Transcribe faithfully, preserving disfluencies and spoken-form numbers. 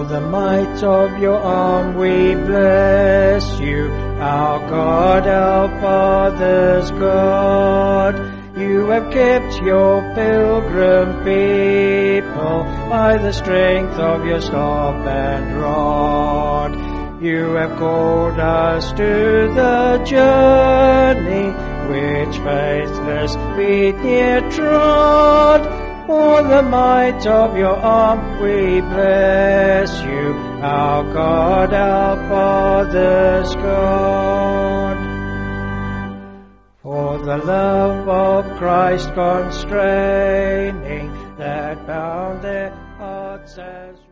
the might of your arm we bless you, our God, our Father's God. You have kept your pilgrim people by the strength of your staff and rod. You have called us to the journey which faithless feet near trod. For the might of your arm we bless you, our God, our Father's God. For the love of Christ constraining, that bound their hearts as